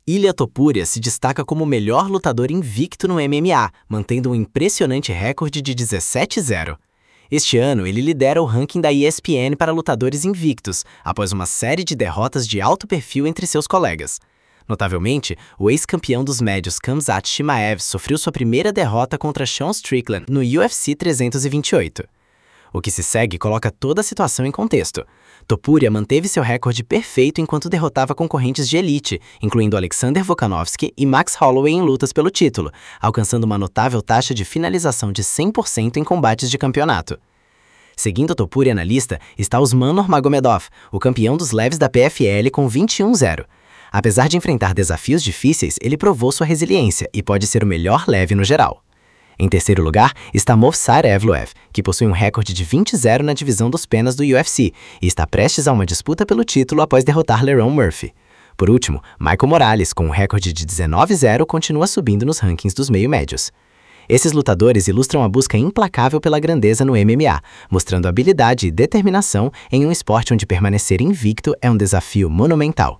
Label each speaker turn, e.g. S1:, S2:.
S1: Ilia Topuria se destaca como o melhor lutador invicto no MMA, mantendo um impressionante recorde de 17-0. Este ano, ele lidera o ranking da ESPN para lutadores invictos, após uma série de derrotas de alto perfil entre seus colegas. Notavelmente, o ex-campeão dos médios Khamzat Chimaev sofreu sua primeira derrota contra Sean Strickland no UFC 328. O que se segue coloca toda a situação em contexto. Topuria manteve seu recorde perfeito enquanto derrotava concorrentes de elite, incluindo Alexander Volkanovski e Max Holloway em lutas pelo título, alcançando uma notável taxa de finalização de 100% em combates de campeonato. Seguindo Topuria na lista está Usman Nurmagomedov, o campeão dos leves da PFL com 21-0. Apesar de enfrentar desafios difíceis, ele provou sua resiliência e pode ser o melhor leve no geral. Em terceiro lugar está Movsar Evloev, que possui um recorde de 20-0 na divisão dos penas do UFC e está prestes a uma disputa pelo título após derrotar Lerone Murphy. Por último, Michael Morales, com um recorde de 19-0, continua subindo nos rankings dos meio-médios. Esses lutadores ilustram a busca implacável pela grandeza no MMA, mostrando habilidade e determinação em um esporte onde permanecer invicto é um desafio monumental.